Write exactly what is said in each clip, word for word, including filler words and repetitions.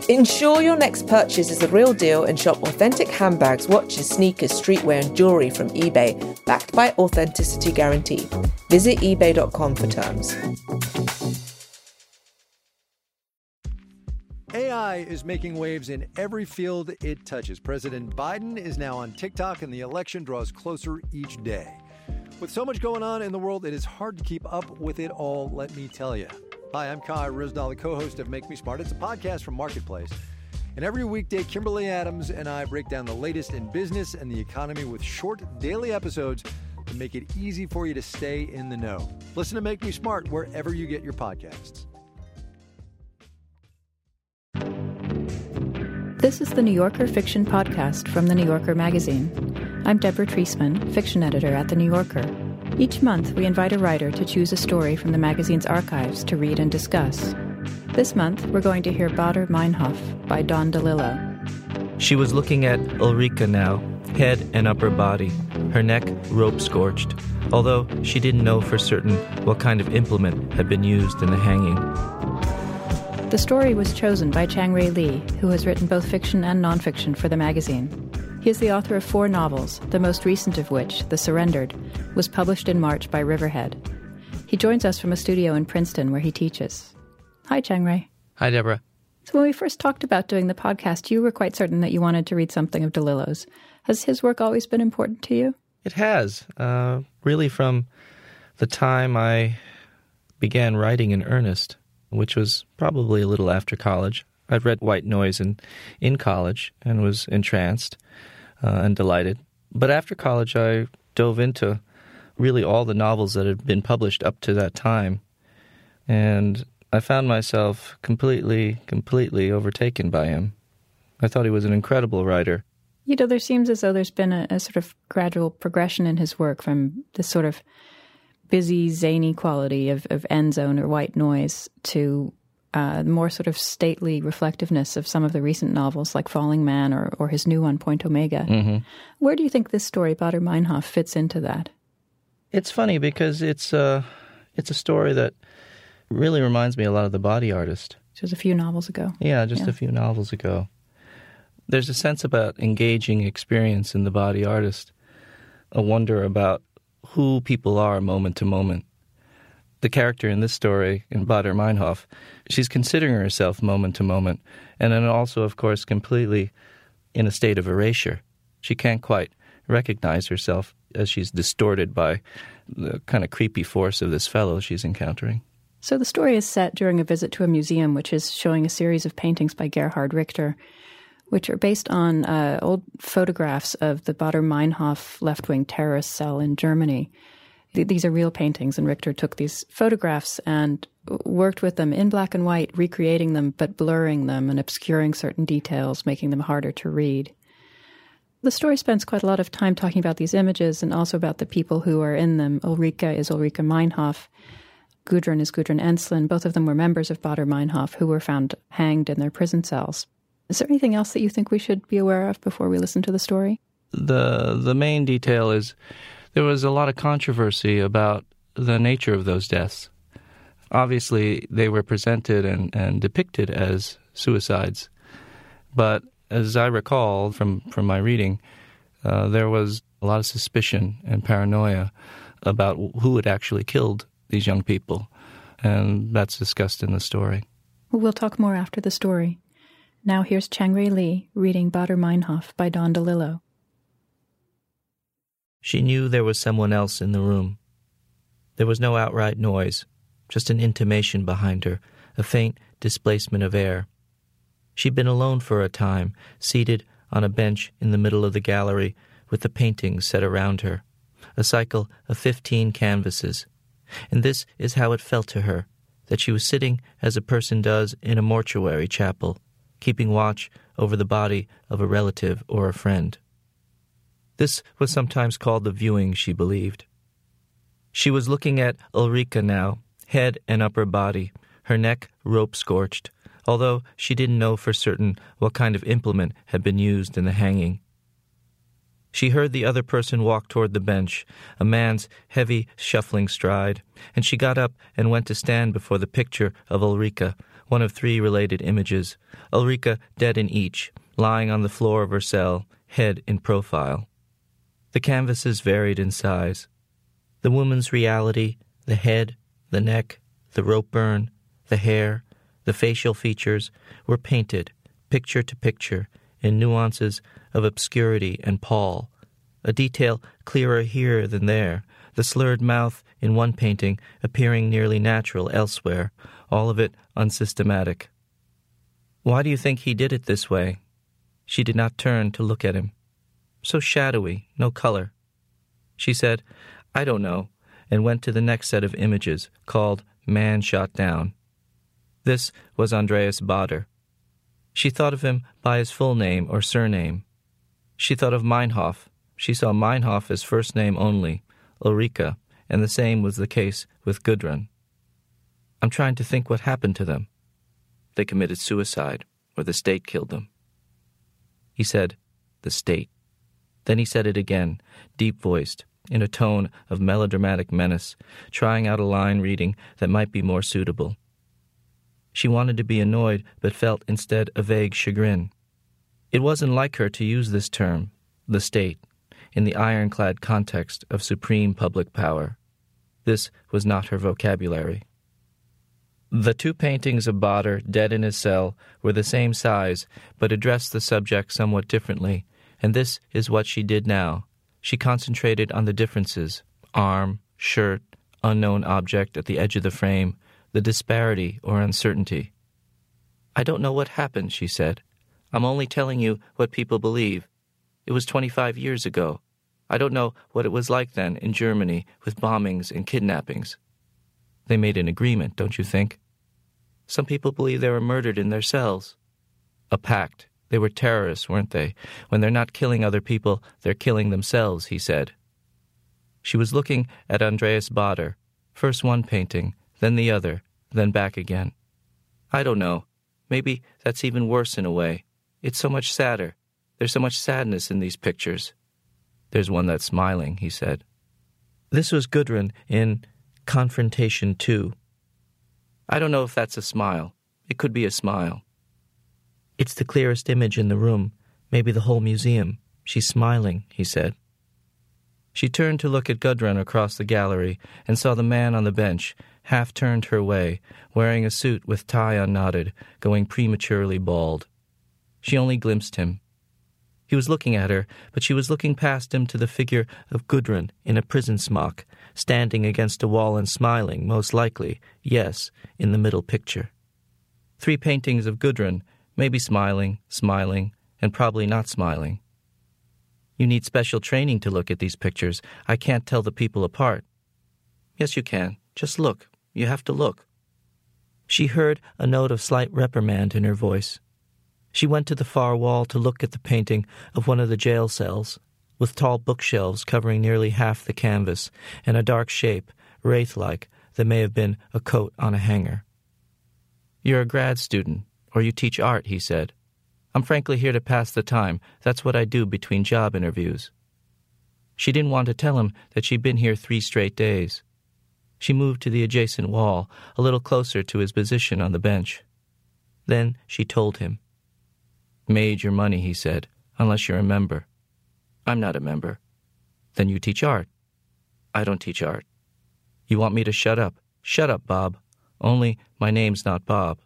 Ensure your next purchase is the real deal and shop authentic handbags, watches, sneakers, streetwear and jewellery from eBay, backed by Authenticity Guarantee. Visit ebay dot com for terms. A I is making waves in every field it touches. President Biden is now on TikTok, and the election draws closer each day. With so much going on in the world, it is hard to keep up with it all, let me tell you. Hi, I'm Kai Ryssdal, the co-host of Make Me Smart. It's a podcast from Marketplace. And every weekday, Kimberly Adams and I break down the latest in business and the economy with short daily episodes that make it easy for you to stay in the know. Listen to Make Me Smart wherever you get your podcasts. This is the New Yorker Fiction Podcast from The New Yorker magazine. I'm Deborah Treisman, fiction editor at The New Yorker. Each month, we invite a writer to choose a story from the magazine's archives to read and discuss. This month, we're going to hear Baader Meinhof by Dawn DeLillo. She was looking at Ulrika now, head and upper body, her neck rope-scorched, although she didn't know for certain what kind of implement had been used in the hanging. The story was chosen by Chang-Rae Lee, who has written both fiction and nonfiction for the magazine. He is the author of four novels, the most recent of which, The Surrendered, was published in March by Riverhead. He joins us from a studio in Princeton where he teaches. Hi, Chang-Rae. Hi, Deborah. So when we first talked about doing the podcast, you were quite certain that you wanted to read something of DeLillo's. Has his work always been important to you? It has. Uh, really from the time I began writing in earnest, which was probably a little after college. I'd read White Noise in, in college and was entranced uh, and delighted. But after college, I dove into really all the novels that had been published up to that time. And I found myself completely, completely overtaken by him. I thought he was an incredible writer. You know, there seems as though there's been a, a sort of gradual progression in his work from this sort of busy, zany quality of, of End Zone or White Noise to uh, more sort of stately reflectiveness of some of the recent novels like Falling Man or, or his new one, Point Omega. Mm-hmm. Where do you think this story, Baader Meinhof, fits into that? It's funny because it's, uh, it's a story that really reminds me a lot of The Body Artist. Which was a few novels ago. Yeah, just yeah. a few novels ago. There's a sense about engaging experience in The Body Artist, a wonder about who people are moment to moment. The character in this story, in Baader Meinhof, she's considering herself moment to moment, and then also, of course, completely in a state of erasure. She can't quite recognize herself as she's distorted by the kind of creepy force of this fellow she's encountering. So the story is set during a visit to a museum which is showing a series of paintings by Gerhard Richter, which are based on uh, old photographs of the Baader Meinhof left-wing terrorist cell in Germany. Th- these are real paintings, and Richter took these photographs and worked with them in black and white, recreating them, but blurring them and obscuring certain details, making them harder to read. The story spends quite a lot of time talking about these images and also about the people who are in them. Ulrika is Ulrika Meinhof. Gudrun is Gudrun Ensslin. Both of them were members of Baader Meinhof who were found hanged in their prison cells. Is there anything else that you think we should be aware of before we listen to the story? The the main detail is there was a lot of controversy about the nature of those deaths. Obviously, they were presented and, and depicted as suicides. But as I recall from, from my reading, uh, there was a lot of suspicion and paranoia about who had actually killed these young people. And that's discussed in the story. Well, we'll talk more after the story. Now here's Chang-Rae Lee reading Baader Meinhof by Dawn DeLillo. She knew there was someone else in the room. There was no outright noise, just an intimation behind her, a faint displacement of air. She'd been alone for a time, seated on a bench in the middle of the gallery with the paintings set around her, a cycle of fifteen canvases. And this is how it felt to her, that she was sitting as a person does in a mortuary chapel, keeping watch over the body of a relative or a friend. This was sometimes called the viewing, she believed. She was looking at Ulrika now, head and upper body, her neck rope-scorched, although she didn't know for certain what kind of implement had been used in the hanging. She heard the other person walk toward the bench, a man's heavy, shuffling stride, and she got up and went to stand before the picture of Ulrika, one of three related images, Ulrika dead in each, lying on the floor of her cell, head in profile. The canvases varied in size. The woman's reality, the head, the neck, the rope burn, the hair, the facial features, were painted, picture to picture, in nuances of obscurity and pall, a detail clearer here than there, the slurred mouth in one painting appearing nearly natural elsewhere, all of it unsystematic. Why do you think he did it this way? She did not turn to look at him. So shadowy, no color. She said, I don't know, and went to the next set of images, called Man Shot Down. This was Andreas Baader. She thought of him by his full name or surname. She thought of Meinhof. She saw Meinhof as first name only, Ulrika, and the same was the case with Gudrun. I'm trying to think what happened to them. They committed suicide, or the state killed them. He said, the state. Then he said it again, deep-voiced, in a tone of melodramatic menace, trying out a line reading that might be more suitable. She wanted to be annoyed, but felt instead a vague chagrin. It wasn't like her to use this term, the state, in the ironclad context of supreme public power. This was not her vocabulary. The two paintings of Baader, dead in his cell, were the same size, but addressed the subject somewhat differently, and this is what she did now. She concentrated on the differences, arm, shirt, unknown object at the edge of the frame, the disparity or uncertainty. I don't know what happened, she said. I'm only telling you what people believe. It was twenty-five years ago. I don't know what it was like then in Germany with bombings and kidnappings. They made an agreement, don't you think? Some people believe they were murdered in their cells. A pact. They were terrorists, weren't they? When they're not killing other people, they're killing themselves, he said. She was looking at Andreas Baader, first one painting, then the other, then back again. I don't know. Maybe that's even worse in a way. It's so much sadder. There's so much sadness in these pictures. There's one that's smiling, he said. This was Gudrun in Confrontation two. I don't know if that's a smile. It could be a smile. It's the clearest image in the room, maybe the whole museum. She's smiling, he said. She turned to look at Gudrun across the gallery and saw the man on the bench, half turned her way, wearing a suit with tie unknotted, going prematurely bald. She only glimpsed him. He was looking at her, but she was looking past him to the figure of Gudrun in a prison smock, standing against a wall and smiling, most likely, yes, in the middle picture. Three paintings of Gudrun, maybe smiling, smiling, and probably not smiling. You need special training to look at these pictures. I can't tell the people apart. Yes, you can. Just look. You have to look. She heard a note of slight reprimand in her voice. She went to the far wall to look at the painting of one of the jail cells, with tall bookshelves covering nearly half the canvas, and a dark shape, wraith-like, that may have been a coat on a hanger. You're a grad student, or you teach art, he said. I'm frankly here to pass the time. That's what I do between job interviews. She didn't want to tell him that she'd been here three straight days. She moved to the adjacent wall, a little closer to his position on the bench. Then she told him. Made your money, he said, unless you're a member. I'm not a member. Then you teach art. I don't teach art. You want me to shut up? Shut up, Bob. Only my name's not Bob.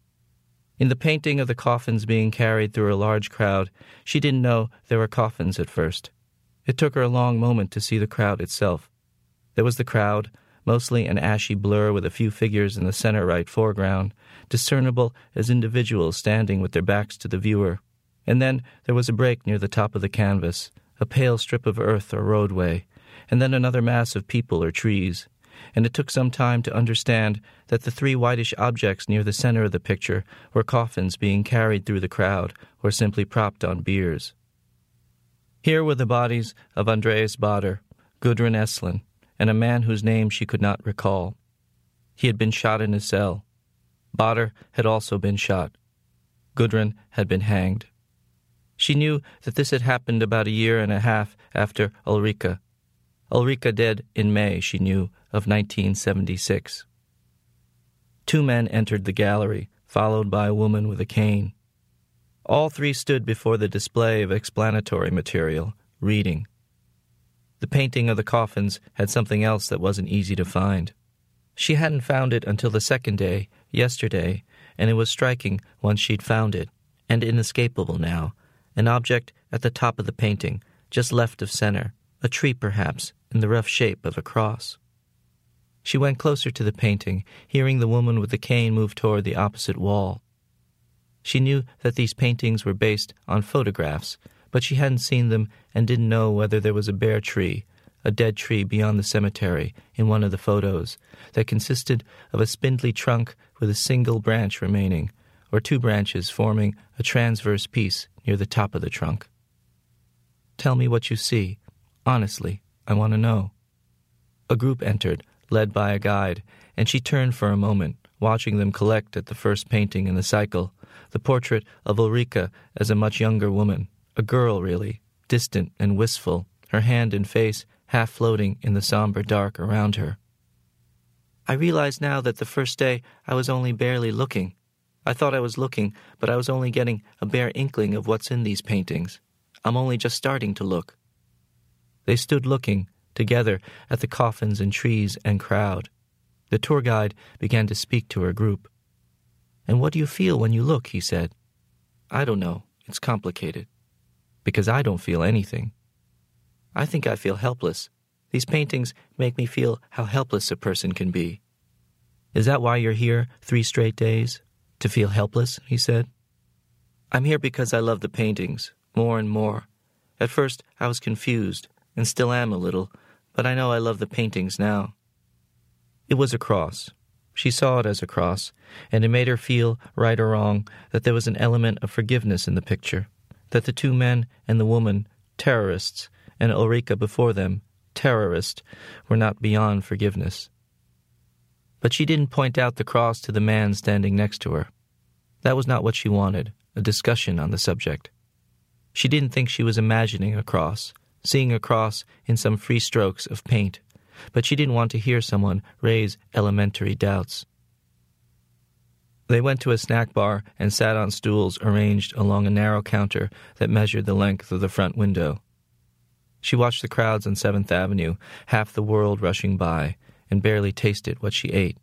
In the painting of the coffins being carried through a large crowd, she didn't know there were coffins at first. It took her a long moment to see the crowd itself. There was the crowd, mostly an ashy blur with a few figures in the center-right foreground, discernible as individuals standing with their backs to the viewer. And then there was a break near the top of the canvas, a pale strip of earth or roadway, and then another mass of people or trees. And it took some time to understand that the three whitish objects near the center of the picture were coffins being carried through the crowd or simply propped on biers. Here were the bodies of Andreas Baader, Gudrun Esslin, and a man whose name she could not recall. He had been shot in his cell. Baader had also been shot. Gudrun had been hanged. She knew that this had happened about a year and a half after Ulrika. Ulrika dead in May, she knew, of nineteen seventy-six. Two men entered the gallery, followed by a woman with a cane. All three stood before the display of explanatory material, reading. The painting of the coffins had something else that wasn't easy to find. She hadn't found it until the second day, yesterday, and it was striking once she'd found it, and inescapable now, an object at the top of the painting, just left of center, a tree perhaps, in the rough shape of a cross. She went closer to the painting, hearing the woman with the cane move toward the opposite wall. She knew that these paintings were based on photographs, but she hadn't seen them and didn't know whether there was a bare tree, a dead tree beyond the cemetery in one of the photos, that consisted of a spindly trunk with a single branch remaining, or two branches forming a transverse piece near the top of the trunk. "Tell me what you see. Honestly, I want to know." A group entered, led by a guide, and she turned for a moment, watching them collect at the first painting in the cycle, the portrait of Ulrika as a much younger woman, a girl really, distant and wistful, her hand and face half floating in the somber dark around her. "I realize now that the first day I was only barely looking. I thought I was looking, but I was only getting a bare inkling of what's in these paintings. I'm only just starting to look." They stood looking, together, at the coffins and trees and crowd. The tour guide began to speak to her group. "And what do you feel when you look?" he said. "I don't know. It's complicated. Because I don't feel anything. I think I feel helpless. These paintings make me feel how helpless a person can be." "Is that why you're here three straight days? To feel helpless?" he said. "I'm here because I love the paintings, more and more. At first I was confused, and still am a little, but I know I love the paintings now." It was a cross. She saw it as a cross, and it made her feel, right or wrong, that there was an element of forgiveness in the picture, that the two men and the woman, terrorists, and Ulrika before them, terrorist, were not beyond forgiveness. But she didn't point out the cross to the man standing next to her. That was not what she wanted, a discussion on the subject. She didn't think she was imagining a cross, seeing a cross in some free strokes of paint, but she didn't want to hear someone raise elementary doubts. They went to a snack bar and sat on stools arranged along a narrow counter that measured the length of the front window. She watched the crowds on seventh Avenue, half the world rushing by, and barely tasted what she ate.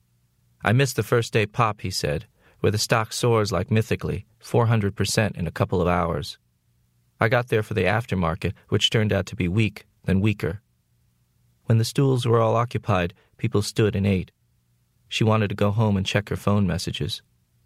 "I missed the first day pop," he said, "where the stock soars like mythically, four hundred percent in a couple of hours. I got there for the aftermarket, which turned out to be weak, then weaker. When the stools were all occupied, people stood and ate. She wanted to go home and check her phone messages.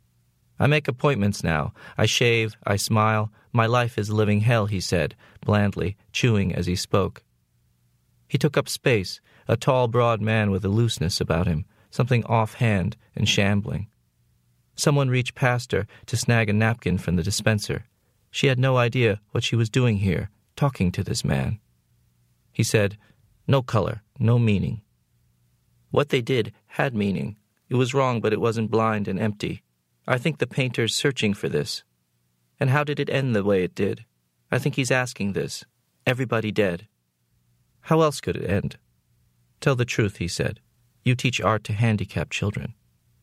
I make appointments now. I shave, I smile. My life is living hell," he said, blandly, chewing as he spoke. He took up space, a tall, broad man with a looseness about him, something offhand and shambling. Someone reached past her to snag a napkin from the dispenser. She had no idea what she was doing here, talking to this man. He said, "No color, no meaning." What they did had meaning. It was wrong, but it wasn't blind and empty. I think the painter's searching for this. And how did it end the way it did? I think he's asking this. Everybody dead. How else could it end? "Tell the truth," he said. "You teach art to handicapped children."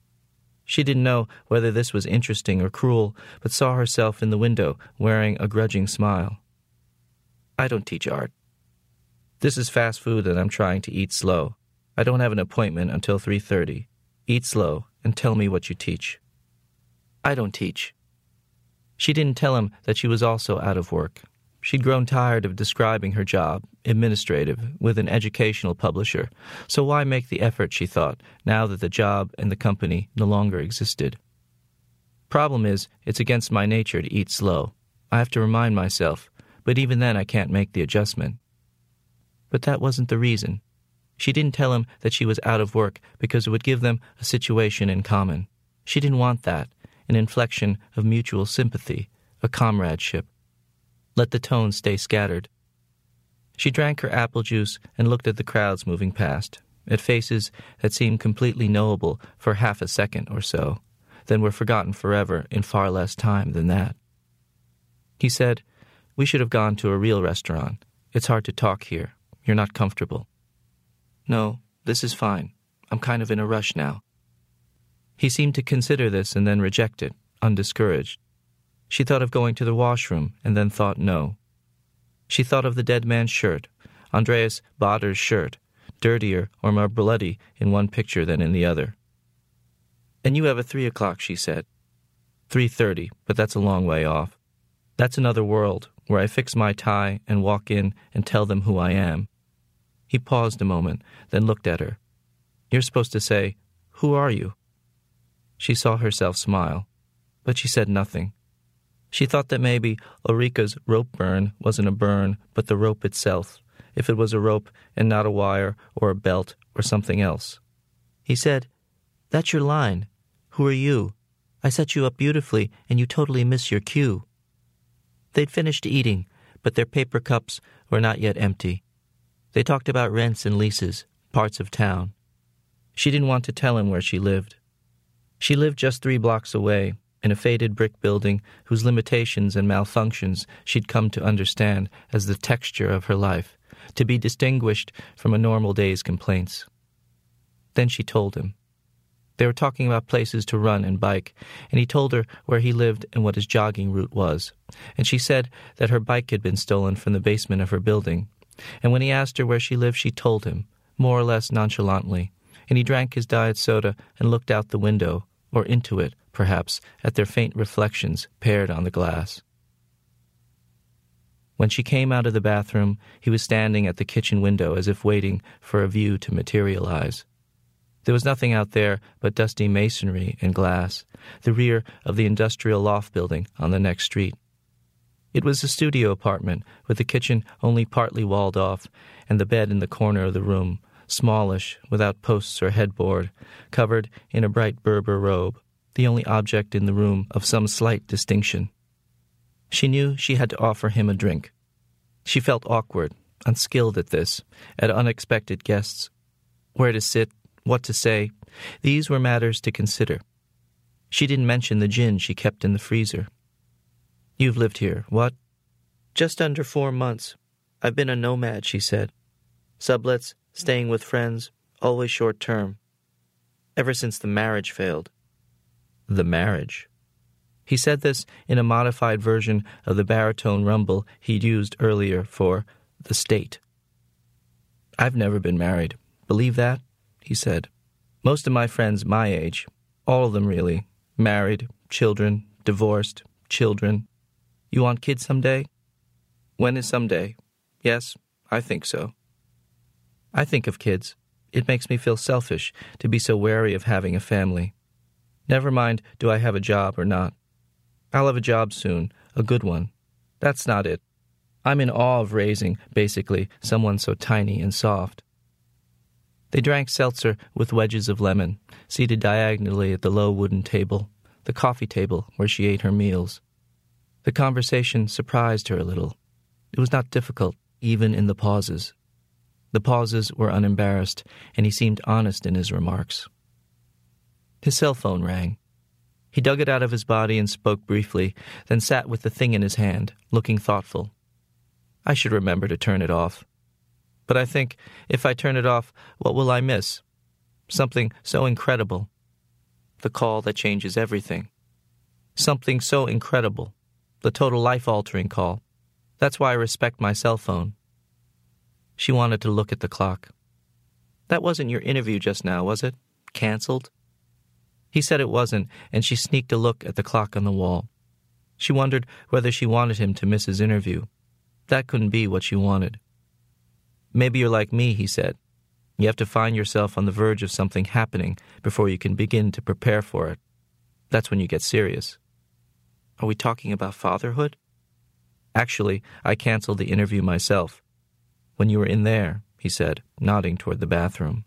She didn't know whether this was interesting or cruel, but saw herself in the window wearing a grudging smile. "I don't teach art. This is fast food and I'm trying to eat slow. I don't have an appointment until three thirty. Eat slow and tell me what you teach." "I don't teach." She didn't tell him that she was also out of work. She'd grown tired of describing her job, administrative, with an educational publisher, so why make the effort, she thought, now that the job and the company no longer existed? "Problem is, it's against my nature to eat slow. I have to remind myself, but even then I can't make the adjustment." But that wasn't the reason. She didn't tell him that she was out of work because it would give them a situation in common. She didn't want that, an inflection of mutual sympathy, a comradeship. Let the tone stay scattered. She drank her apple juice and looked at the crowds moving past, at faces that seemed completely knowable for half a second or so, then were forgotten forever in far less time than that. He said, "We should have gone to a real restaurant. It's hard to talk here. You're not comfortable." "No, this is fine. I'm kind of in a rush now." He seemed to consider this and then reject it, undiscouraged. She thought of going to the washroom and then thought no. She thought of the dead man's shirt, Andreas Bader's shirt, dirtier or more bloody in one picture than in the other. "And you have a three o'clock," she said. Three thirty, but that's a long way off. That's another world, where I fix my tie and walk in and tell them who I am. He paused a moment, then looked at her. "You're supposed to say, 'Who are you?'" She saw herself smile, but she said nothing. She thought that maybe Ulrika's rope burn wasn't a burn, but the rope itself, if it was a rope and not a wire or a belt or something else. He said, "That's your line. Who are you? I set you up beautifully, and you totally miss your cue." They'd finished eating, but their paper cups were not yet empty. They talked about rents and leases, parts of town. She didn't want to tell him where she lived. She lived just three blocks away, in a faded brick building whose limitations and malfunctions she'd come to understand as the texture of her life, to be distinguished from a normal day's complaints. Then she told him. They were talking about places to run and bike, and he told her where he lived and what his jogging route was, and she said that her bike had been stolen from the basement of her building, and when he asked her where she lived, she told him, more or less nonchalantly, and he drank his diet soda and looked out the window, or into it, perhaps, at their faint reflections paired on the glass. When she came out of the bathroom, he was standing at the kitchen window as if waiting for a view to materialize. There was nothing out there but dusty masonry and glass, the rear of the industrial loft building on the next street. It was a studio apartment with the kitchen only partly walled off and the bed in the corner of the room, smallish, without posts or headboard, covered in a bright Berber robe, the only object in the room of some slight distinction. She knew she had to offer him a drink. She felt awkward, unskilled at this, at unexpected guests. Where to sit, what to say, these were matters to consider. She didn't mention the gin she kept in the freezer. "You've lived here, what?" "Just under four months. I've been a nomad," she said. "Sublets, staying with friends, always short term. Ever since the marriage failed." The marriage. He said this in a modified version of the baritone rumble he'd used earlier for the state. "I've never been married. Believe that?" he said. "Most of my friends my age, all of them really, married, children, divorced, children. You want kids someday?" "When is someday?" "Yes, I think so." "I think of kids. It makes me feel selfish to be so wary of having a family. Never mind, do I have a job or not? I'll have a job soon, a good one. That's not it. I'm in awe of raising, basically, someone so tiny and soft." They drank seltzer with wedges of lemon, seated diagonally at the low wooden table, the coffee table where she ate her meals. The conversation surprised her a little. It was not difficult, even in the pauses. The pauses were unembarrassed, and he seemed honest in his remarks. His cell phone rang. He dug it out of his body and spoke briefly, then sat with the thing in his hand, looking thoughtful. "I should remember to turn it off. But I think, if I turn it off, what will I miss? Something so incredible. The call that changes everything. Something so incredible. The total life-altering call. That's why I respect my cell phone." She wanted to look at the clock. "That wasn't your interview just now, was it? Cancelled?" He said it wasn't, and she sneaked a look at the clock on the wall. She wondered whether she wanted him to miss his interview. That couldn't be what she wanted. "Maybe you're like me," he said. "You have to find yourself on the verge of something happening before you can begin to prepare for it. That's when you get serious." "Are we talking about fatherhood?" "Actually, I canceled the interview myself. When you were in there," he said, nodding toward the bathroom.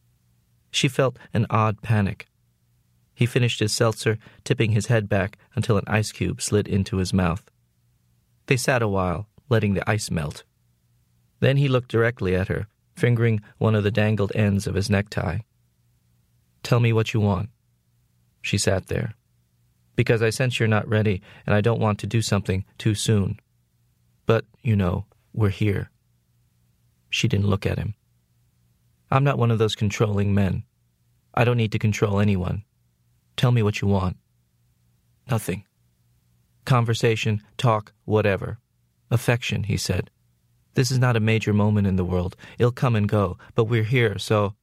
She felt an odd panic. He finished his seltzer, tipping his head back until an ice cube slid into his mouth. They sat a while, letting the ice melt. Then he looked directly at her, fingering one of the dangled ends of his necktie. "Tell me what you want." She sat there. "Because I sense you're not ready, and I don't want to do something too soon. But, you know, we're here." She didn't look at him. "I'm not one of those controlling men. I don't need to control anyone. Tell me what you want. Nothing. Conversation, talk, whatever. Affection, he said. This is not a major moment in the world. It'll come and go, but we're here, so...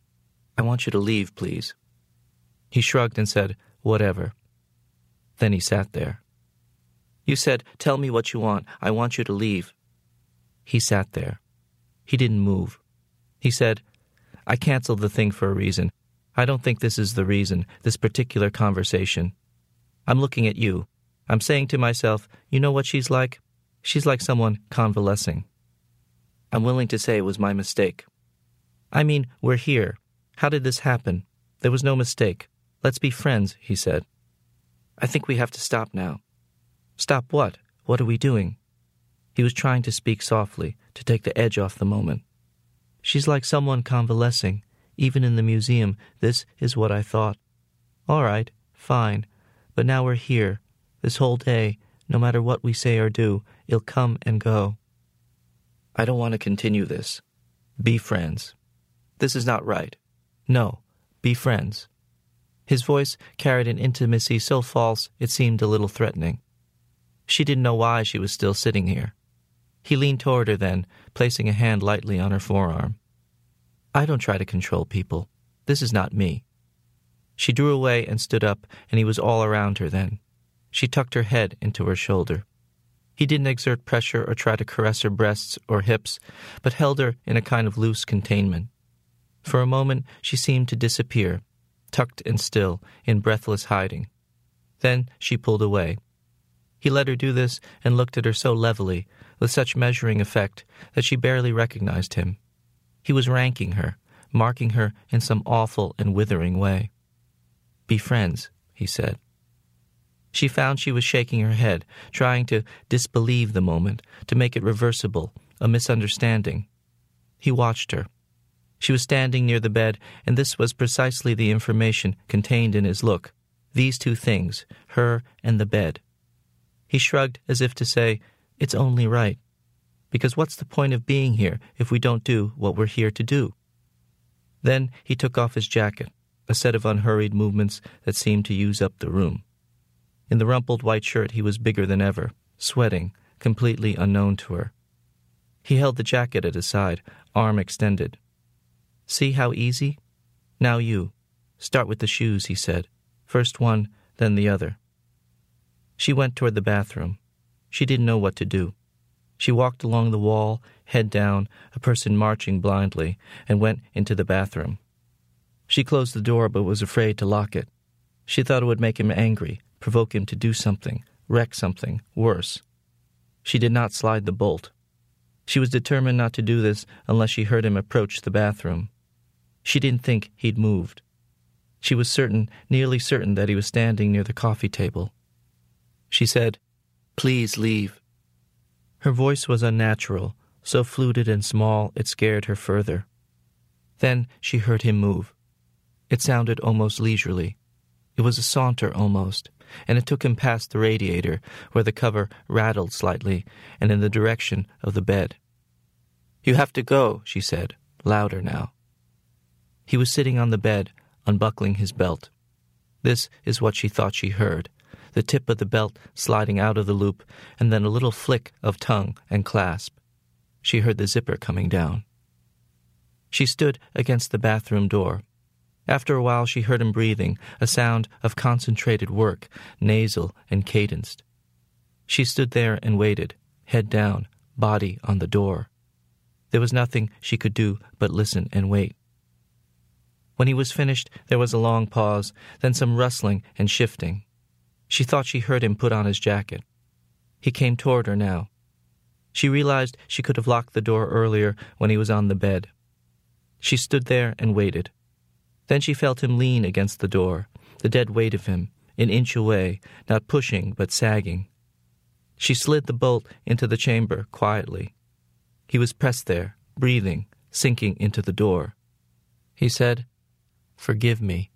I want you to leave, please. He shrugged and said, whatever. Then he sat there. You said, tell me what you want. I want you to leave. He sat there. He didn't move. He said, I canceled the thing for a reason. I don't think this is the reason, this particular conversation. I'm looking at you. I'm saying to myself, you know what she's like? She's like someone convalescing. I'm willing to say it was my mistake. I mean, we're here. How did this happen? There was no mistake. Let's be friends, he said. I think we have to stop now. Stop what? What are we doing? He was trying to speak softly, to take the edge off the moment. She's like someone convalescing. Even in the museum, this is what I thought. All right, fine. But now we're here. This whole day, no matter what we say or do, it'll come and go. I don't want to continue this. Be friends. This is not right. No, be friends. His voice carried an intimacy so false it seemed a little threatening. She didn't know why she was still sitting here. He leaned toward her then, placing a hand lightly on her forearm. I don't try to control people. This is not me. She drew away and stood up, and he was all around her then. She tucked her head into her shoulder. He didn't exert pressure or try to caress her breasts or hips, but held her in a kind of loose containment. For a moment she seemed to disappear, tucked and still, in breathless hiding. Then she pulled away. He let her do this and looked at her so levelly, with such measuring effect, that she barely recognized him. He was ranking her, marking her in some awful and withering way. Be friends, he said. She found she was shaking her head, trying to disbelieve the moment, to make it reversible, a misunderstanding. He watched her. She was standing near the bed, and this was precisely the information contained in his look. These two things, her and the bed. He shrugged as if to say, it's only right. Because what's the point of being here if we don't do what we're here to do? Then he took off his jacket, a set of unhurried movements that seemed to use up the room. In the rumpled white shirt he was bigger than ever, sweating, completely unknown to her. He held the jacket at his side, arm extended. See how easy? Now you. Start with the shoes, he said. First one, then the other. She went toward the bathroom. She didn't know what to do. She walked along the wall, head down, a person marching blindly, and went into the bathroom. She closed the door but was afraid to lock it. She thought it would make him angry, provoke him to do something, wreck something, worse. She did not slide the bolt. She was determined not to do this unless she heard him approach the bathroom. She didn't think he'd moved. She was certain, nearly certain, that he was standing near the coffee table. She said, "Please leave." Her voice was unnatural, so fluted and small it scared her further. Then she heard him move. It sounded almost leisurely. It was a saunter almost, and it took him past the radiator, where the cover rattled slightly, and in the direction of the bed. "You have to go," she said, louder now. He was sitting on the bed, unbuckling his belt. This is what she thought she heard, the tip of the belt sliding out of the loop, and then a little flick of tongue and clasp. She heard the zipper coming down. She stood against the bathroom door. After a while she heard him breathing, a sound of concentrated work, nasal and cadenced. She stood there and waited, head down, body on the door. There was nothing she could do but listen and wait. When he was finished, there was a long pause, then some rustling and shifting. She thought she heard him put on his jacket. He came toward her now. She realized she could have locked the door earlier when he was on the bed. She stood there and waited. Then she felt him lean against the door, the dead weight of him, an inch away, not pushing but sagging. She slid the bolt into the chamber quietly. He was pressed there, breathing, sinking into the door. He said, "Forgive me."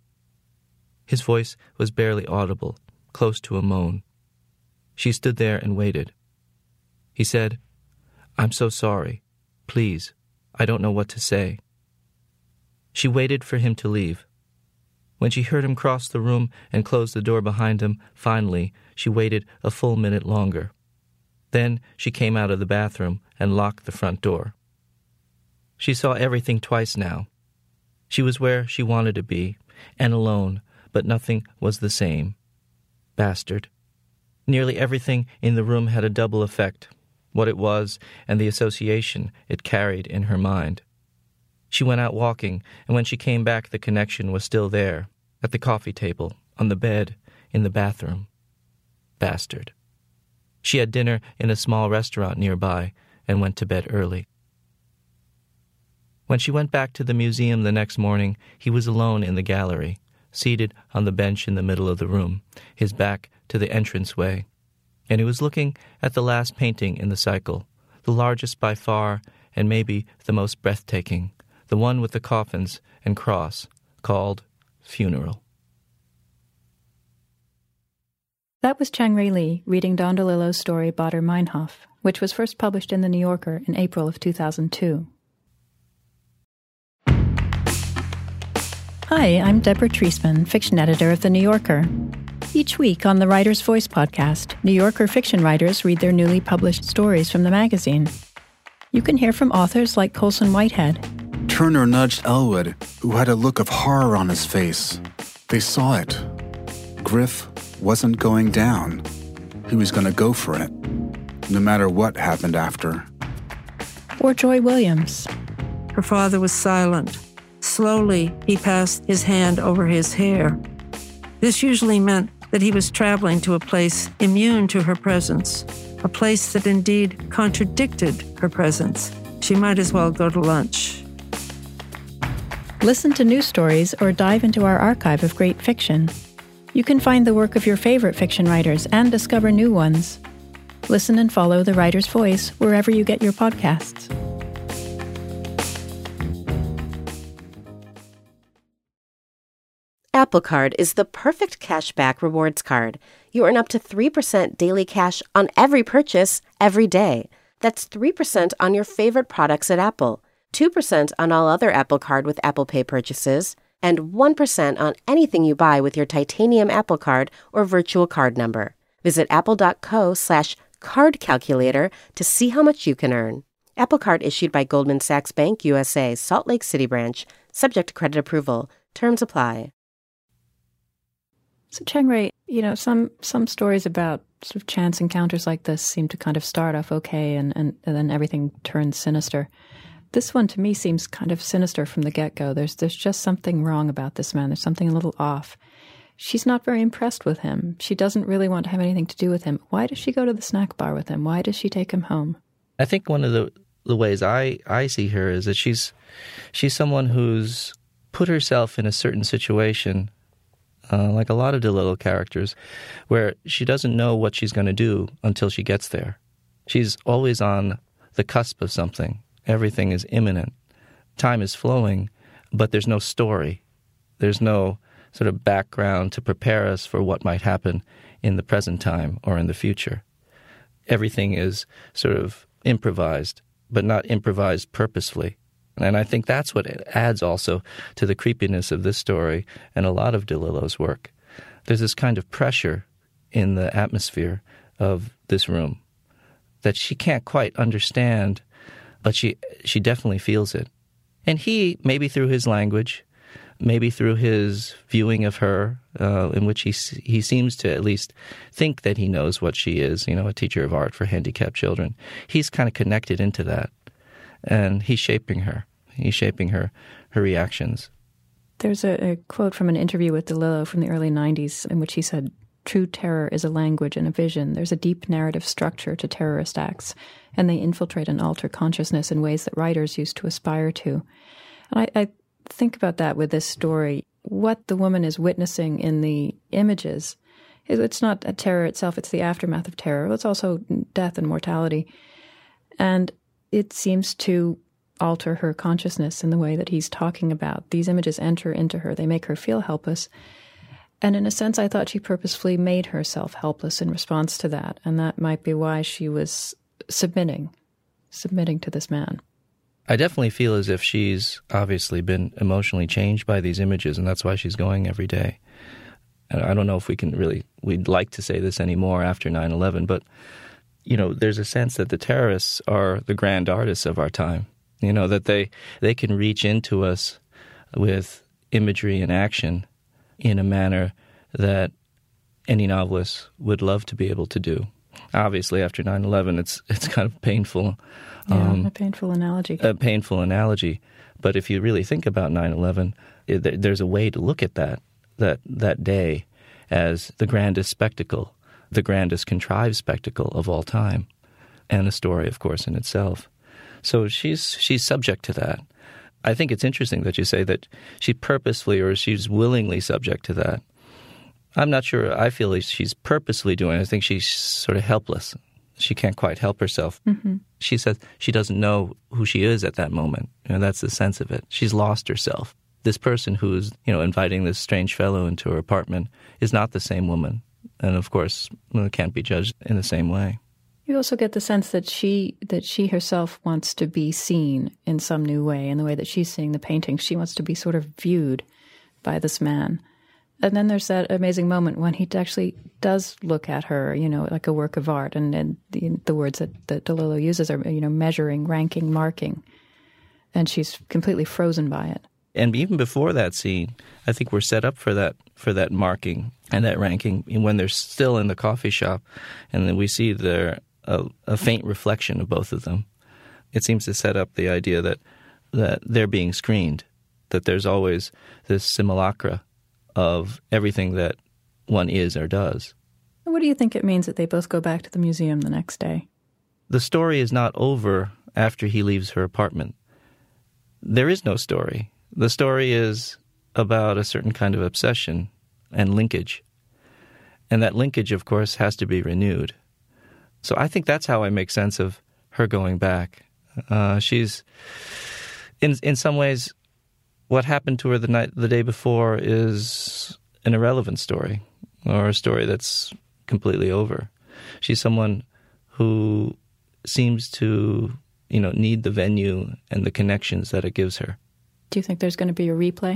His voice was barely audible, close to a moan. She stood there and waited. He said, "I'm so sorry. Please, I don't know what to say." She waited for him to leave. When she heard him cross the room and close the door behind him, finally, she waited a full minute longer. Then she came out of the bathroom and locked the front door. She saw everything twice now. She was where she wanted to be, and alone, but nothing was the same. Bastard. Nearly everything in the room had a double effect, what it was and the association it carried in her mind. She went out walking, and when she came back the connection was still there, at the coffee table, on the bed, in the bathroom. Bastard. She had dinner in a small restaurant nearby and went to bed early. When she went back to the museum the next morning, he was alone in the gallery, seated on the bench in the middle of the room, his back to the entranceway, and he was looking at the last painting in the cycle, the largest by far and maybe the most breathtaking, the one with the coffins and cross, called Funeral. That was Chang-Rae Lee reading Don DeLillo's story Baader Meinhof, which was first published in The New Yorker in April of two thousand two. Hi, I'm Deborah Treisman, fiction editor of The New Yorker. Each week on the Writer's Voice podcast, New Yorker fiction writers read their newly published stories from the magazine. You can hear from authors like Colson Whitehead. Turner nudged Elwood, who had a look of horror on his face. They saw it. Griff wasn't going down. He was going to go for it, no matter what happened after. Or Joy Williams. Her father was silent. Slowly, he passed his hand over his hair. This usually meant that he was traveling to a place immune to her presence, a place that indeed contradicted her presence. She might as well go to lunch. Listen to new stories or dive into our archive of great fiction. You can find the work of your favorite fiction writers and discover new ones. Listen and follow The Writer's Voice wherever you get your podcasts. Apple Card is the perfect cashback rewards card. You earn up to three percent daily cash on every purchase, every day. That's three percent on your favorite products at Apple, two percent on all other Apple Card with Apple Pay purchases, and one percent on anything you buy with your titanium Apple Card or virtual card number. Visit apple.co slash card calculator to see how much you can earn. Apple Card issued by Goldman Sachs Bank U S A, Salt Lake City branch, subject to credit approval. Terms apply. So Chang-Rae, you know, some some stories about sort of chance encounters like this seem to kind of start off okay and, and, and then everything turns sinister. This one to me seems kind of sinister from the get-go. There's there's just something wrong about this man. There's something a little off. She's not very impressed with him. She doesn't really want to have anything to do with him. Why does she go to the snack bar with him? Why does she take him home? I think one of the the ways I, I see her is that she's she's someone who's put herself in a certain situation, Uh, like a lot of DeLillo characters, where she doesn't know what she's going to do until she gets there. She's always on the cusp of something. Everything is imminent. Time is flowing, but there's no story. There's no sort of background to prepare us for what might happen in the present time or in the future. Everything is sort of improvised, but not improvised purposefully. And I think that's what adds also to the creepiness of this story and a lot of DeLillo's work. There's this kind of pressure in the atmosphere of this room that she can't quite understand, but she she definitely feels it. And he, maybe through his language, maybe through his viewing of her, uh, in which he he seems to at least think that he knows what she is, you know, a teacher of art for handicapped children. He's kind of connected into that. And he's shaping her. He's shaping her, her reactions. There's a, a quote from an interview with DeLillo from the early nineties in which he said, "True terror is a language and a vision. There's a deep narrative structure to terrorist acts, and they infiltrate and alter consciousness in ways that writers used to aspire to." And I, I think about that with this story. What the woman is witnessing in the images, it's not a terror itself, it's the aftermath of terror. It's also death and mortality. And it seems to alter her consciousness in the way that he's talking about. These images enter into her. They make her feel helpless. And in a sense, I thought she purposefully made herself helpless in response to that. And that might be why she was submitting, submitting to this man. I definitely feel as if she's obviously been emotionally changed by these images, and that's why she's going every day. And I don't know if we can really, we'd like to say this anymore after nine eleven, but, you know, there's a sense that the terrorists are the grand artists of our time, you know, that they, they can reach into us with imagery and action in a manner that any novelist would love to be able to do. Obviously, after nine eleven, it's it's kind of painful. Yeah, um, a painful analogy. A painful analogy. But if you really think about nine eleven, it, there's a way to look at that, that that day as the grandest spectacle, the grandest contrived spectacle of all time, and a story, of course, in itself. So she's she's subject to that. I think it's interesting that you say that she purposefully or she's willingly subject to that. I'm not sure. I feel like she's purposely doing it. I think she's sort of helpless. She can't quite help herself. Mm-hmm. She says she doesn't know who she is at that moment. You know, that's the sense of it. She's lost herself. This person who's, you know, inviting this strange fellow into her apartment is not the same woman. And, of course, well, it can't be judged in the same way. You also get the sense that she that she herself wants to be seen in some new way, in the way that she's seeing the painting. She wants to be sort of viewed by this man. And then there's that amazing moment when he actually does look at her, you know, like a work of art. And, and the, the words that, that DeLillo uses are, you know, measuring, ranking, marking. And she's completely frozen by it. And even before that scene, I think we're set up for that for that marking and that ranking when they're still in the coffee shop. And then we see there a, a faint reflection of both of them. It seems to set up the idea that, that they're being screened, that there's always this simulacra of everything that one is or does. What do you think it means that they both go back to the museum the next day? The story is not over after he leaves her apartment. There is no story. The story is about a certain kind of obsession and linkage. And that linkage, of course, has to be renewed. So I think that's how I make sense of her going back. Uh, she's, in in some ways, what happened to her the night, the day before is an irrelevant story, or a story that's completely over. She's someone who seems to, you know, need the venue and the connections that it gives her. Do you think there's going to be a replay?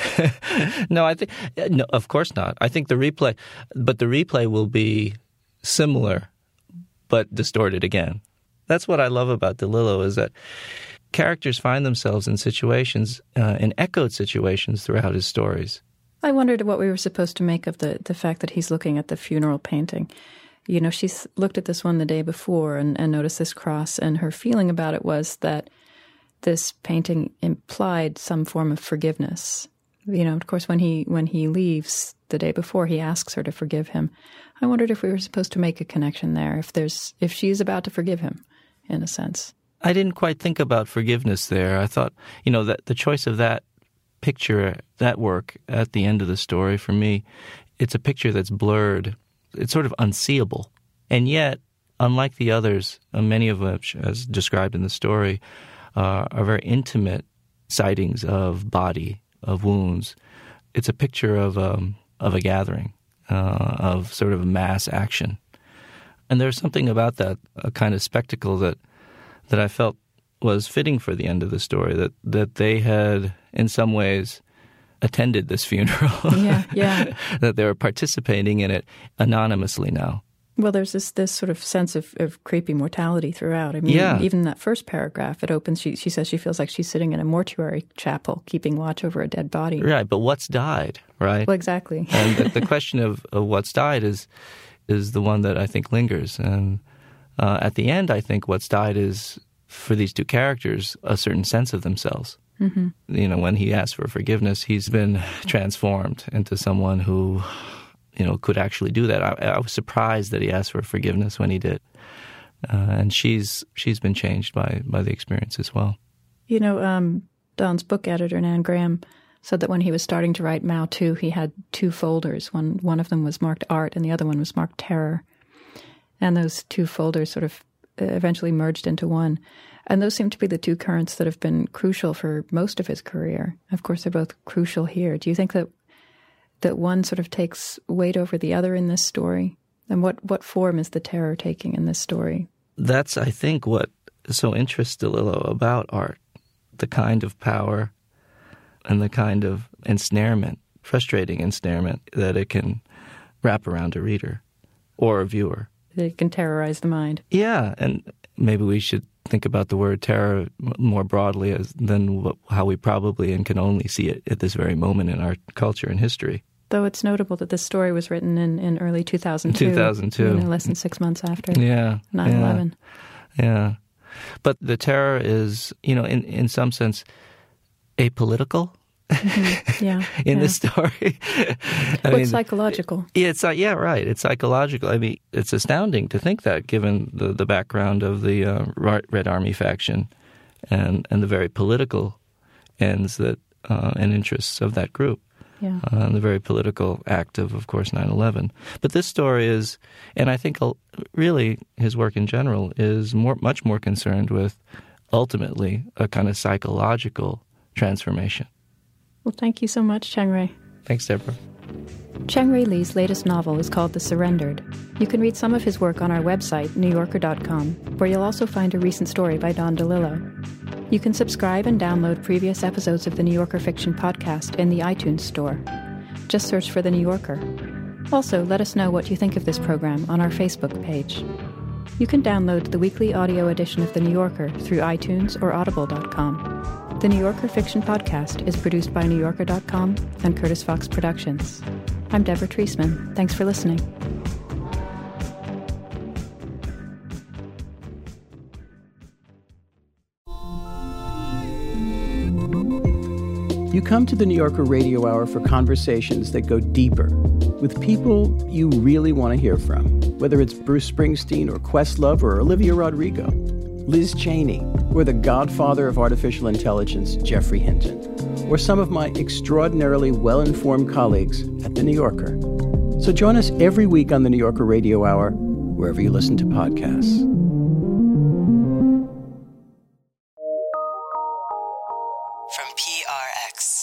No, I think no. Of course not. I think the replay, but the replay will be similar, but distorted again. That's what I love about DeLillo, is that characters find themselves in situations, uh, in echoed situations throughout his stories. I wondered what we were supposed to make of the, the fact that he's looking at the funeral painting. You know, she's looked at this one the day before and, and noticed this cross, and her feeling about it was that this painting implied some form of forgiveness. You know, of course, when he when he leaves the day before, he asks her to forgive him. I wondered if we were supposed to make a connection there, if there's if she's about to forgive him, in a sense. I didn't quite think about forgiveness there. I thought, you know, that the choice of that picture, that work at the end of the story, for me, it's a picture that's blurred. It's sort of unseeable. And yet, unlike the others, uh, many of which, as described in the story, uh, are very intimate sightings of body, of wounds. It's a picture of um, of a gathering, uh, of sort of mass action. And there's something about that, a kind of spectacle that that I felt was fitting for the end of the story, that, that they had, in some ways, attended this funeral. Yeah, yeah. That they were participating in it anonymously now. Well, there's this this sort of sense of, of creepy mortality throughout. I mean, yeah. Even that first paragraph, it opens, she, she says she feels like she's sitting in a mortuary chapel, keeping watch over a dead body. Right, but what's died, right? Well, exactly. And the, the question of, of what's died is is the one that I think lingers. And uh, at the end, I think what's died is, for these two characters, a certain sense of themselves. Mm-hmm. You know, when he asks for forgiveness, he's been transformed into someone who, you know, could actually do that. I, I was surprised that he asked for forgiveness when he did. Uh, and she's she's been changed by, by the experience as well. You know, um, Don's book editor, Nan Graham, said that when he was starting to write Mao two, he had two folders. One one of them was marked art and the other one was marked terror. And those two folders sort of eventually merged into one. And those seem to be the two currents that have been crucial for most of his career. Of course, they're both crucial here. Do you think that that one sort of takes weight over the other in this story? And what, what form is the terror taking in this story? That's, I think, what so interests DeLillo about art, the kind of power and the kind of ensnarement, frustrating ensnarement, that it can wrap around a reader or a viewer. It can terrorize the mind. Yeah, and maybe we should think about the word terror more broadly as than what, how we probably and can only see it at this very moment in our culture and history. Though it's notable that this story was written in, in early two thousand two. two thousand two. You know, less than six months after yeah, nine eleven. Yeah, yeah. But the terror is, you know, in, in some sense, apolitical. Mm-hmm. Yeah. in yeah. this story. I well, mean, it's psychological. Yeah, it's, uh, yeah, right. It's psychological. I mean, it's astounding to think that, given the, the background of the uh, Red Army faction and, and the very political ends that uh, and interests of that group. Yeah. Uh, and the very political act of, of course, nine eleven. But this story is, and I think really his work in general is more, much more concerned with ultimately a kind of psychological transformation. Well, thank you so much, Cheng-Rae. Thanks, Deborah. Cheng-Rae Lee's latest novel is called The Surrendered. You can read some of his work on our website, new yorker dot com, where you'll also find a recent story by Don DeLillo. You can subscribe and download previous episodes of the New Yorker Fiction Podcast in the iTunes Store. Just search for The New Yorker. Also, let us know what you think of this program on our Facebook page. You can download the weekly audio edition of The New Yorker through iTunes or audible dot com. The New Yorker Fiction Podcast is produced by new yorker dot com and Curtis Fox Productions. I'm Deborah Treisman. Thanks for listening. You come to the New Yorker Radio Hour for conversations that go deeper with people you really want to hear from, whether it's Bruce Springsteen or Questlove or Olivia Rodrigo, Liz Cheney, or the godfather of artificial intelligence, Geoffrey Hinton, or some of my extraordinarily well-informed colleagues at The New Yorker. So join us every week on the New Yorker Radio Hour, wherever you listen to podcasts. From P R X.